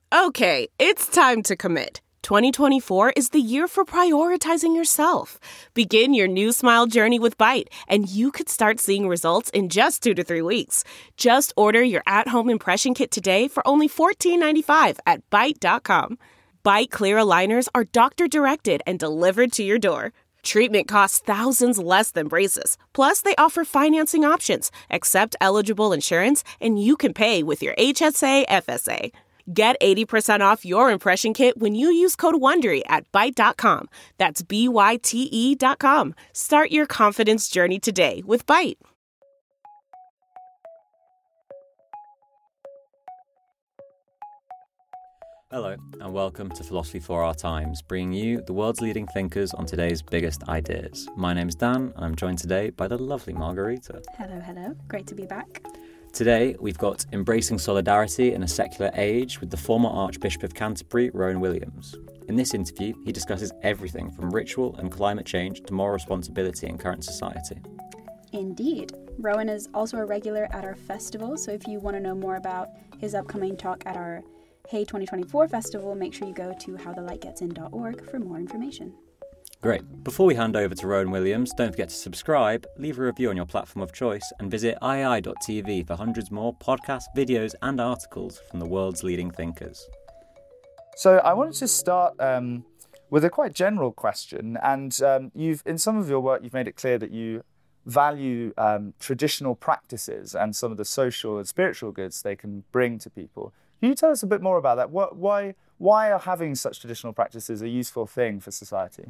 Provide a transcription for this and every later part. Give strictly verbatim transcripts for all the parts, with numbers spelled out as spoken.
Okay, it's time to commit. twenty twenty-four is the year for prioritizing yourself. Begin your new smile journey with Byte, and you could start seeing results in just two to three weeks. Just order your at-home impression kit today for only fourteen ninety-five at byte dot com. Byte clear aligners are doctor-directed and delivered to your door. Treatment costs thousands less than braces. Plus, they offer financing options, accept eligible insurance, and you can pay with your H S A F S A. Get eighty percent off your impression kit when you use code WONDERY at byte dot com. That's B Y T E dot com. Start your confidence journey today with Byte. Hello, and welcome to Philosophy for Our Times, bringing you the world's leading thinkers on today's biggest ideas. My name's Dan, and I'm joined today by the lovely Margarita. Hello, hello. Great to be back. Today, we've got Embracing Solidarity in a Secular Age with the former Archbishop of Canterbury, Rowan Williams. In this interview, he discusses everything from ritual and climate change to moral responsibility in current society. Indeed. Rowan is also a regular at our festival, so if you want to know more about his upcoming talk at our Hey twenty twenty-four festival, make sure you go to how the light gets in dot org for more information. Great. Before we hand over to Rowan Williams, don't forget to subscribe, leave a review on your platform of choice, and visit i a i dot t v for hundreds more podcasts, videos, and articles from the world's leading thinkers. So I wanted to start um, with a quite general question, and um, you've in some of your work you've made it clear that you value um, traditional practices and some of the social and spiritual goods they can bring to people. Can you tell us a bit more about that? What, why, why are having such traditional practices a useful thing for society?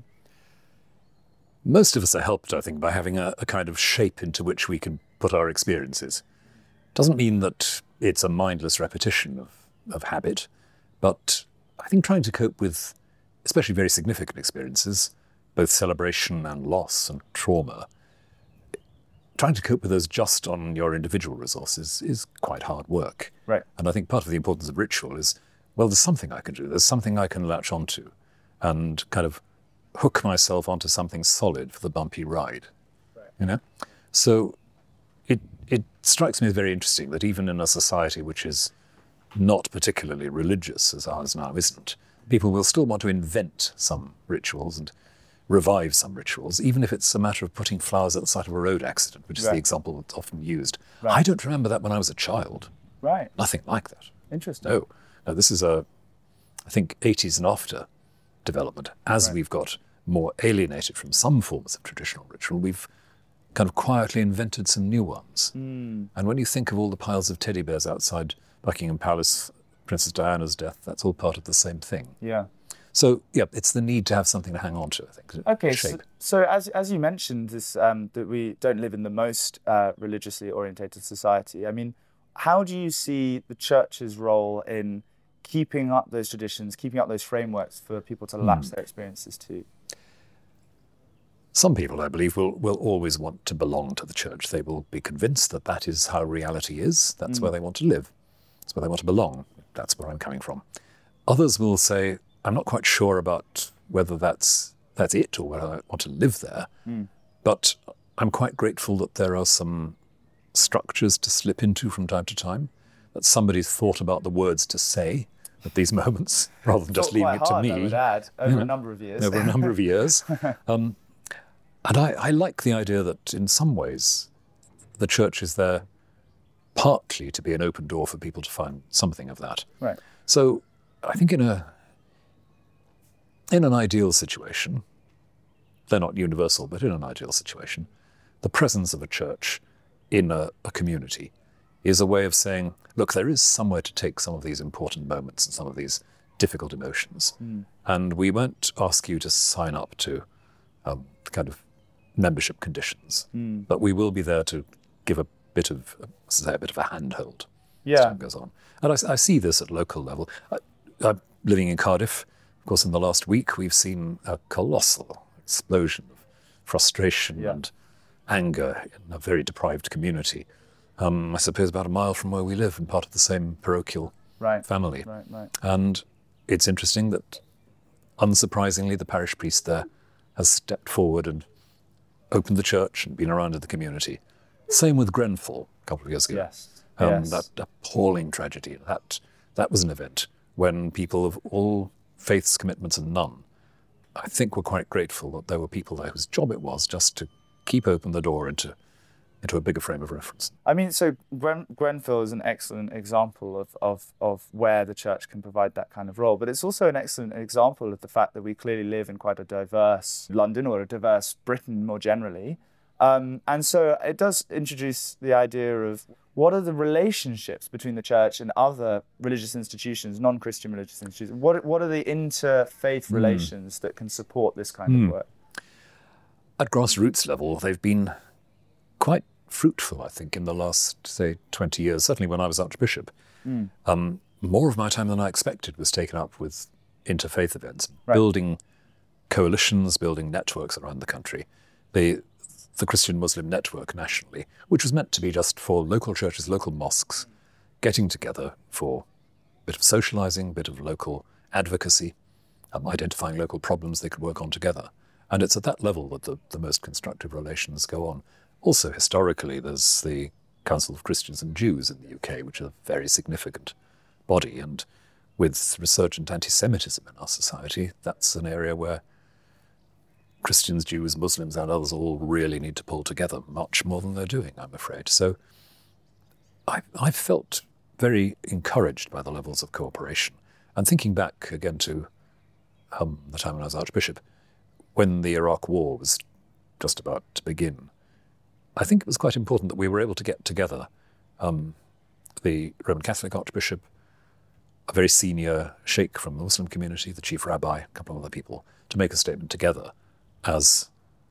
Most of us are helped, I think, by having a, a kind of shape into which we can put our experiences. Doesn't mean that it's a mindless repetition of, of habit, but I think trying to cope with especially very significant experiences, both celebration and loss and trauma, trying to cope with those just on your individual resources is quite hard work. Right. And I think part of the importance of ritual is, well, there's something I can do. There's something I can latch onto and kind of hook myself onto something solid for the bumpy ride. Right. You know? So it it strikes me as very interesting that even in a society which is not particularly religious, as ours now isn't, people will still want to invent some rituals and revive some rituals, even if it's a matter of putting flowers at the site of a road accident, which is right. the example that's often used. Right. I don't remember that when I was a child. Right. Nothing like that. Interesting. No. No, this is a, I think, eighties and after development. As right. we've got more alienated from some forms of traditional ritual, we've kind of quietly invented some new ones. Mm. And when you think of all the piles of teddy bears outside Buckingham Palace, Princess Diana's death, that's all part of the same thing. Yeah. So, yeah, it's the need to have something to hang on to, I think. Okay, so, so as as you mentioned, this um, that we don't live in the most uh, religiously orientated society. I mean, how do you see the church's role in keeping up those traditions, keeping up those frameworks for people to latch mm. their experiences to? Some people, I believe, will, will always want to belong to the church. They will be convinced that that is how reality is. That's mm. where they want to live. That's where they want to belong. That's where I'm coming from. Others will say, I'm not quite sure about whether that's that's it or whether I want to live there, mm. but I'm quite grateful that there are some structures to slip into from time to time, that somebody's thought about the words to say at these moments, rather than just leaving it to hard, me. I would add, over yeah, a number of years. Over a number of years. Um, and I, I like the idea that in some ways the church is there partly to be an open door for people to find something of that. Right. So I think in a In an ideal situation, they're not universal, but in an ideal situation, the presence of a church in a, a community is a way of saying, look, there is somewhere to take some of these important moments and some of these difficult emotions. Mm. And we won't ask you to sign up to um, kind of membership conditions, mm. but we will be there to give a bit of, say, a bit of a handhold yeah. as time goes on. And I, I see this at local level. I, I'm living in Cardiff. Of course, in the last week, we've seen a colossal explosion of frustration yeah. and anger in a very deprived community. Um, I suppose about a mile from where we live and part of the same parochial right. family. Right, right. And it's interesting that, unsurprisingly, the parish priest there has stepped forward and opened the church and been around in the community. Same with Grenfell a couple of years ago. Yes. Um, yes. That appalling tragedy. That that was an event when people of all faiths, commitments and none, I think were quite grateful that there were people there whose job it was just to keep open the door into into a bigger frame of reference. I mean, so Gren, Grenfell is an excellent example of, of, of where the church can provide that kind of role, but it's also an excellent example of the fact that we clearly live in quite a diverse London, or a diverse Britain more generally. Um, and so it does introduce the idea of what are the relationships between the church and other religious institutions, non-Christian religious institutions? What, what are the interfaith mm. relations that can support this kind mm. of work? At grassroots level, they've been quite fruitful, I think, in the last, say, twenty years, certainly when I was Archbishop. Mm. Um, more of my time than I expected was taken up with interfaith events, right. building coalitions, building networks around the country. The, the Christian Muslim Network nationally, which was meant to be just for local churches, local mosques, getting together for a bit of socializing, a bit of local advocacy, um, identifying local problems they could work on together. And it's at that level that the, the most constructive relations go on. Also, historically, there's the Council of Christians and Jews in the U K, which is a very significant body. And with resurgent anti-Semitism in our society, that's an area where Christians, Jews, Muslims and others all really need to pull together much more than they're doing, I'm afraid. So I, I felt very encouraged by the levels of cooperation. And thinking back again to um, the time when I was Archbishop, when the Iraq War was just about to begin, I think it was quite important that we were able to get together um, the Roman Catholic Archbishop, a very senior sheikh from the Muslim community, the chief rabbi, a couple of other people, to make a statement together as,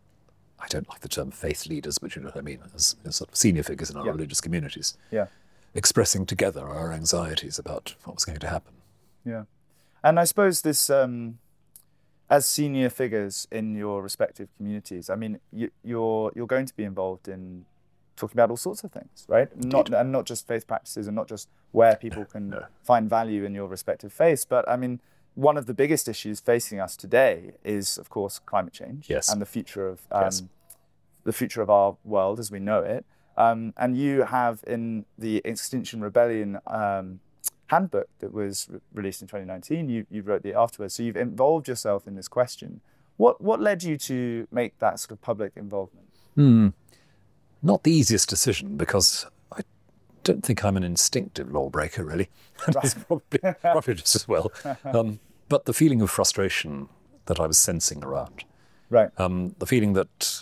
I don't like the term faith leaders, but you know what I mean, as, as sort of senior figures in our yeah. religious communities, yeah. expressing together our anxieties about what was going to happen. Yeah. And I suppose this... Um... As senior figures in your respective communities, I mean, you, you're you're going to be involved in talking about all sorts of things, right? Not and not just faith practices, and not just where people can no. find value in your respective faiths. But I mean, one of the biggest issues facing us today is, of course, climate change yes. and the future of um, yes. the future of our world as we know it. Um, and you have in the Extinction Rebellion Um, handbook that was re- released in twenty nineteen, you, you wrote the afterwards, so you've involved yourself in this question. What what led you to make that sort of public involvement? Hmm. Not the easiest decision, because I don't think I'm an instinctive lawbreaker, really. It's probably, probably just as well. Um, but the feeling of frustration that I was sensing around, right? Um, the feeling that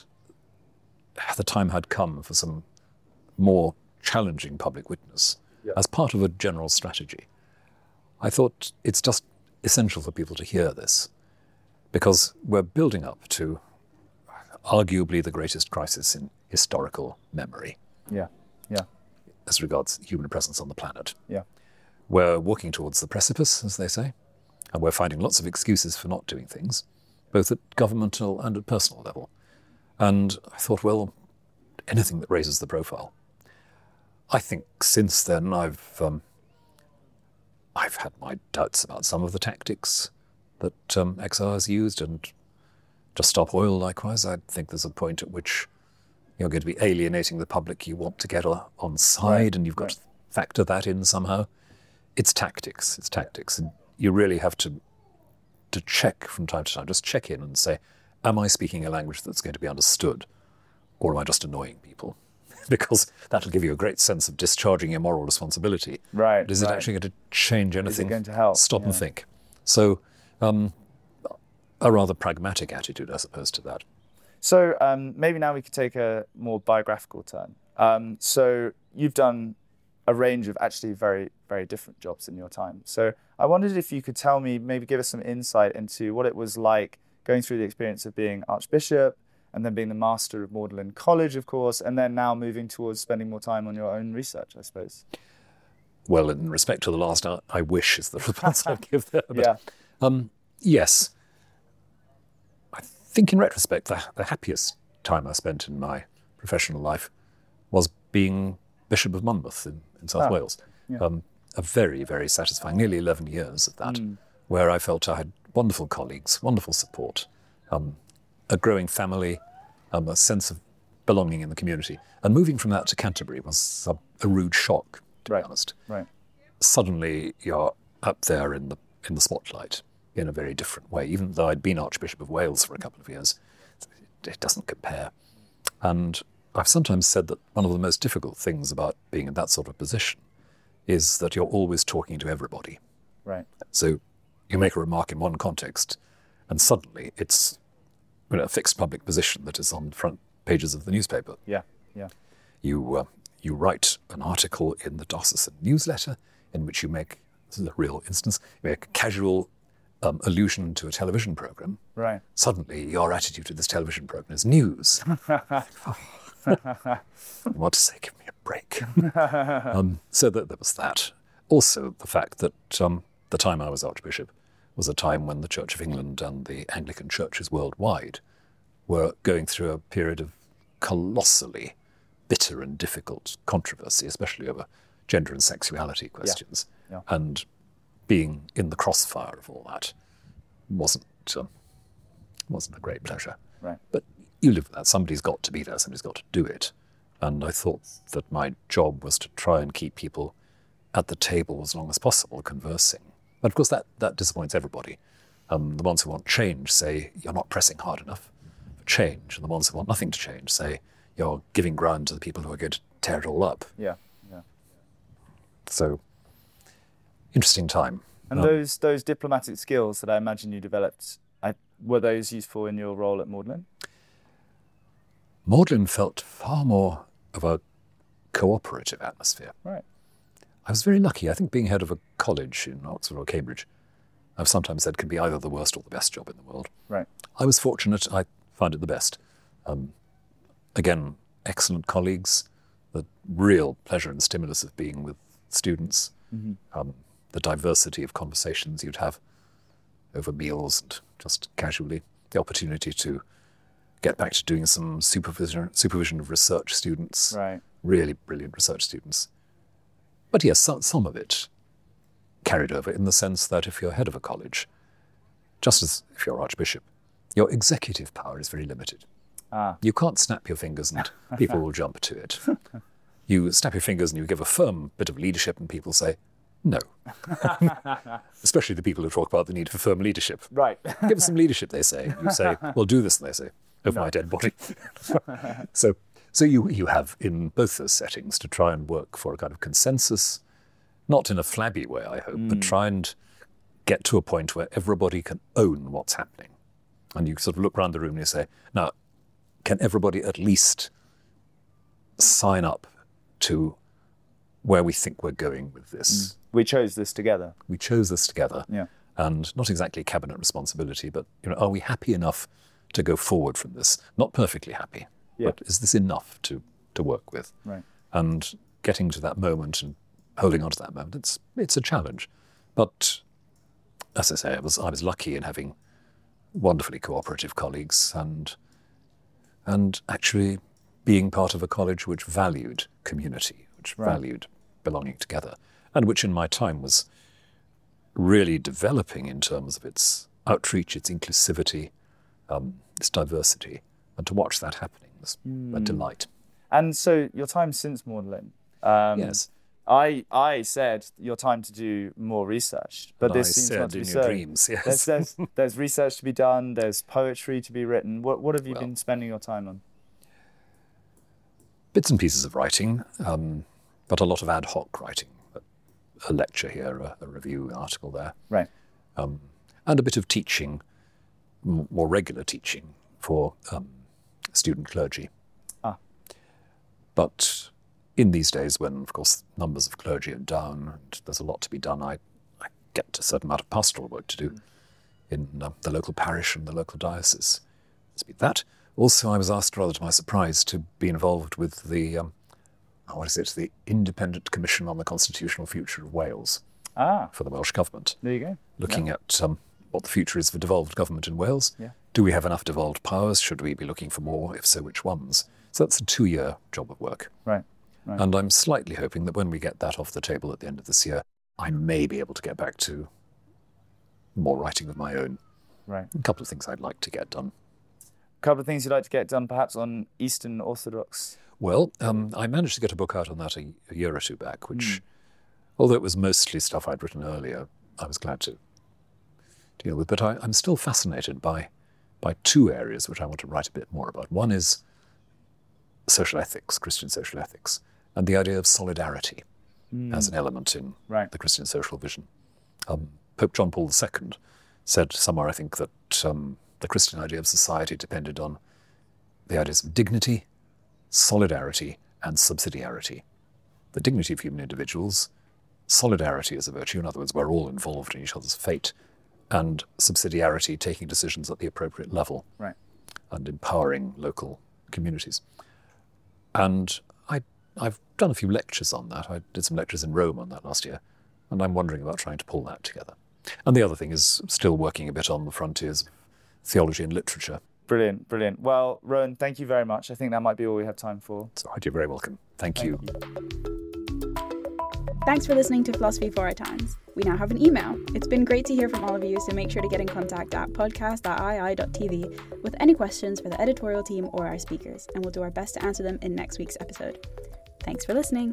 the time had come for some more challenging public witness, yeah. as part of a general strategy. I thought it's just essential for people to hear this, because we're building up to arguably the greatest crisis in historical memory. Yeah, yeah. As regards human presence on the planet. Yeah. We're walking towards the precipice, as they say, and we're finding lots of excuses for not doing things, both at governmental and at personal level. And I thought, well, anything that raises the profile. I think since then I've um, I've had my doubts about some of the tactics that um, X R has used, and Just Stop Oil likewise. I think there's a point at which you're going to be alienating the public you want to get on side, right. and you've got right. to factor that in somehow. It's tactics, it's tactics. And you really have to to check from time to time, just check in and say, am I speaking a language that's going to be understood, or am I just annoying people? Because that'll give you a great sense of discharging your moral responsibility. Right. But is right. it actually going to change anything? Is it going to help? Stop yeah. and think. So um, a rather pragmatic attitude, I suppose, to that. So um, maybe now we could take a more biographical turn. Um, so you've done a range of actually very, very different jobs in your time. So I wondered if you could tell me, maybe give us some insight into what it was like going through the experience of being Archbishop, and then being the master of Magdalen College, of course, and then now moving towards spending more time on your own research, I suppose. Well, in respect to the last, I, I wish is the response I'd give there. But, yeah. Um, yes. I think in retrospect, the, the happiest time I spent in my professional life was being Bishop of Monmouth in, in South oh, Wales. Yeah. Um, a very, very satisfying, nearly eleven years of that, mm. where I felt I had wonderful colleagues, wonderful support, um, a growing family, um, a sense of belonging in the community. And moving from that to Canterbury was a, a rude shock, to right. be honest. Right. Suddenly you're up there in the in the spotlight in a very different way. Even though I'd been Archbishop of Wales for a couple of years, it doesn't compare. And I've sometimes said that one of the most difficult things about being in that sort of position is that you're always talking to everybody. Right. So you make a remark in one context, and suddenly it's, you know, a fixed public position that is on the front pages of the newspaper. Yeah, yeah. You uh, you write an article in the diocesan newsletter in which you make, this is a real instance, you make a casual um, allusion to a television program. Right. Suddenly your attitude to this television program is news. I want to say, give me a break. um, so that there was that. Also, the fact that um, the time I was Archbishop was a time when the Church of England and the Anglican churches worldwide were going through a period of colossally bitter and difficult controversy, especially over gender and sexuality questions. Yeah. Yeah. And being in the crossfire of all that wasn't um, wasn't a great pleasure. Right. But you live with that. Somebody's got to be there. Somebody's got to do it. And I thought that my job was to try and keep people at the table as long as possible, conversing. But of course, that, that disappoints everybody. Um, the ones who want change say, you're not pressing hard enough for change. And the ones who want nothing to change say, you're giving ground to the people who are going to tear it all up. Yeah, yeah. So, interesting time. And um, those those diplomatic skills that I imagine you developed, I, were those useful in your role at Magdalen? Magdalen felt far more of a cooperative atmosphere. Right. I was very lucky. I think being head of a college in Oxford or Cambridge, I've sometimes said, can be either the worst or the best job in the world. Right. I was fortunate. I found it the best. Um, again, excellent colleagues, the real pleasure and stimulus of being with students, Mm-hmm. um, the diversity of conversations you'd have over meals and just casually, the opportunity to get back to doing some supervision, supervision of research students, Right. really brilliant research students. But yes, some, some of it carried over in the sense that if you're head of a college, just as if you're Archbishop, your executive power is very limited. Ah. You can't snap your fingers and people will jump to it. You snap your fingers and you give a firm bit of leadership and people say, no. Especially the people who talk about the need for firm leadership. Right. Give us some leadership, they say. You say, well, do this, and they say, over No. my dead body. so so you, you have in both those settings to try and work for a kind of consensus, not in a flabby way, I hope, Mm. but try and get to a point where everybody can own what's happening. And you sort of look around the room and you say, now, can everybody at least sign up to where we think we're going with this? Mm. We chose this together. We chose this together. Yeah. And not exactly cabinet responsibility, but you know, are we happy enough to go forward from this? Not perfectly happy, Yeah. but is this enough to, to work with? Right. And getting to that moment and holding on to that moment, it's it's a challenge. But as I say, I was I was lucky in having wonderfully cooperative colleagues and and actually being part of a college which valued community, which Right. valued belonging together, and which in my time was really developing in terms of its outreach, its inclusivity, um, its diversity. And to watch that happening was a delight. And so your time since Magdalen, um, Yes. I I said your time to do more research, but And this I seems said not to in be your so. dreams, yes. There's, there's, there's research to be done. There's poetry to be written. What what have you Well- been spending your time on? Bits and pieces of writing, um, but a lot of ad hoc writing. A, a lecture here, a, a review, an article there. Right. Um, and a bit of teaching, m- more regular teaching for um, student clergy. Ah. But in these days when, of course, numbers of clergy are down and there's a lot to be done, I, I get a certain amount of pastoral work to do in uh, the local parish and the local diocese. There's been that. Also, I was asked, rather to my surprise, to be involved with the, um, what is it, the Independent Commission on the Constitutional Future of Wales Ah, for the Welsh Government, there you go. looking at um, what the future is for devolved government in Wales. Yeah. Do we have enough devolved powers? Should we be looking for more? If so, which ones? So that's a two-year job of work. Right. Right. And I'm slightly hoping that when we get that off the table at the end of this year, I may be able to get back to more writing of my own. Right. A couple of things I'd like to get done. A couple of things you'd like to get done, perhaps on Eastern Orthodox. Well, um, I managed to get a book out on that a, a year or two back, which, although it was mostly stuff I'd written earlier, I was glad to deal with. But I, I'm still fascinated by, by two areas which I want to write a bit more about. One is social ethics, Christian social ethics, and the idea of solidarity mm. as an element in right. the Christian social vision. Um, Pope John Paul the Second said somewhere, I think, that um, the Christian idea of society depended on the ideas of dignity, solidarity, and subsidiarity. The dignity of human individuals, solidarity as a virtue, in other words, we're all involved in each other's fate, and subsidiarity, taking decisions at the appropriate level, right. and empowering local communities. And I, I've done a few lectures on that. I did some lectures in Rome on that last year, and I'm wondering about trying to pull that together. And the other thing is still working a bit on the frontiers of theology and literature. Brilliant, brilliant. Well, Rowan, thank you very much. I think that might be all we have time for. It's all right, you're very welcome. Thank, thank you. you. Thanks for listening to Philosophy for Our Times. We now have an email. It's been great to hear from all of you, so make sure to get in contact at podcast at i i dot t v with any questions for the editorial team or our speakers, and we'll do our best to answer them in next week's episode. Thanks for listening.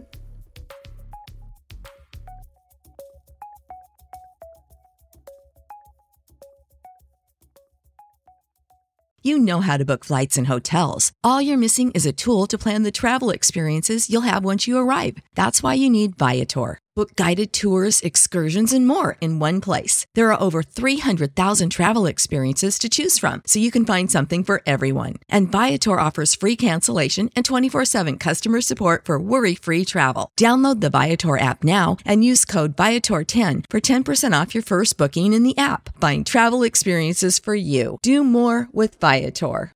You know how to book flights and hotels. All you're missing is a tool to plan the travel experiences you'll have once you arrive. That's why you need Viator. Book guided tours, excursions, and more in one place. There are over three hundred thousand travel experiences to choose from, so you can find something for everyone. And Viator offers free cancellation and twenty-four seven customer support for worry-free travel. Download the Viator app now and use code Viator ten for ten percent off your first booking in the app. Find travel experiences for you. Do more with Viator.